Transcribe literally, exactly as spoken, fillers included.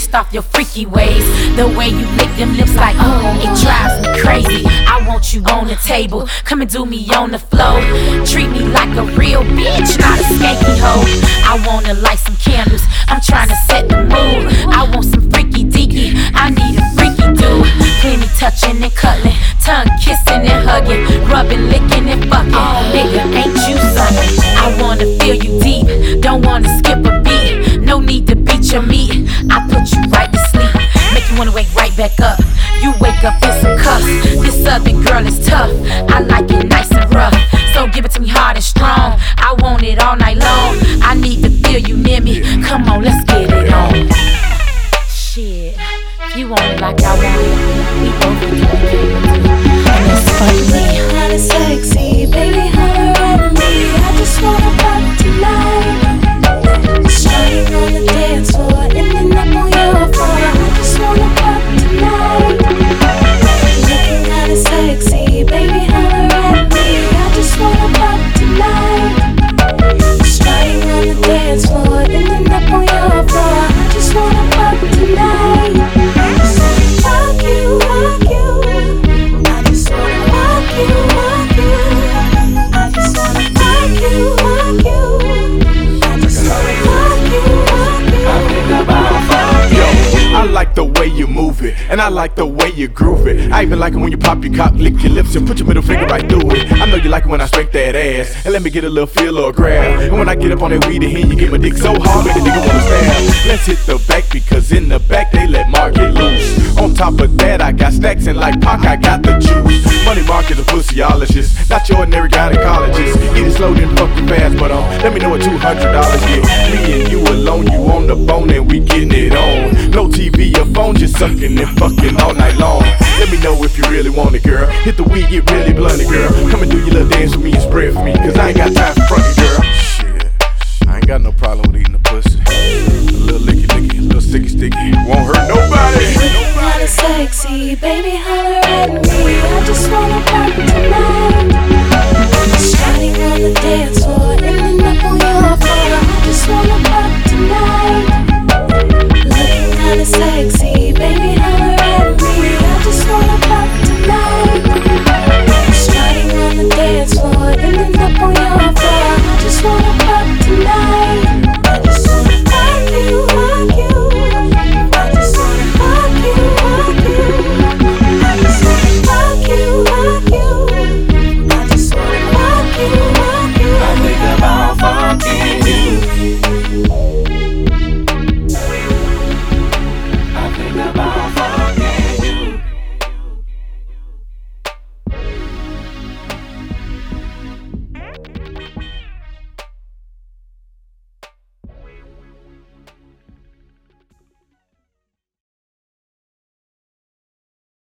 based off your freaky ways. The way you lick them lips like, oh, it drives me crazy. I want you on the table, come and do me on the floor. Treat me like a real bitch, not a skanky hoe. I wanna light some candles, I'm trying to set the mood. I want some freaky deaky, I need a freaky dude. Plenty touching and cuddling, tongue kissing and hugging, rubbing, licking and fucking. Nigga, ain't you something? I wanna feel you deep, don't wanna skip a beat. No need to beat your meat, I put you right to sleep. Make you wanna wake right back up. You wake up in some cuffs. This southern girl is tough, I like it nice and rough. So give it to me hard and strong, I want it all night long. I need to feel you near me, come on, let's get it on. Shit, if you want it like I want it, we both can do it. And it's funny. Hot and sexy, baby, holler at me. I just wanna pop tonight. Shining on the dance floor, ending up on your floor. I just wanna pop tonight. Looking hot and sexy, baby, holler at me. I just wanna pop tonight. Shining on the dance floor, ending up on your floor. I just wanna pop tonight. Rock you, rock you. I just wanna rock you, rock you. I just wanna rock you, rock you. I just wanna rock you, rock you. I think about Yo, I like the way you move it, and I like the way you groove it. I even like it when you pop your cock, lick your lips, and put your middle finger right through it. I know you like it when I spank that ass, and let me get a little feel or a grab. And when I get up on that weed and you get my dick so hard, make a nigga wanna stab. Let's hit the back, because in the back they let Mark get loose. On top of that, I got stacks, and like Pac, I got the juice. Money Mark is a pussyologist, not your ordinary gynecologist. Eat it slow, then fuck you fast, but um, let me know what two hundred dollars get. Me and you alone, you on the bone, and we getting it on. No T V or phone, just sucking and fucking all night long. Let me know if you really want it, girl. Hit the weed, get really blunted, girl. Come and do your little dance with me and spread for me, cause I ain't got time for frontin', girl. Shit, I ain't got no problem with eating the pussy. A little licky licky, a little sticky sticky, won't hurt nobody. Hot and sexy, baby, holler at me. I just wanna pop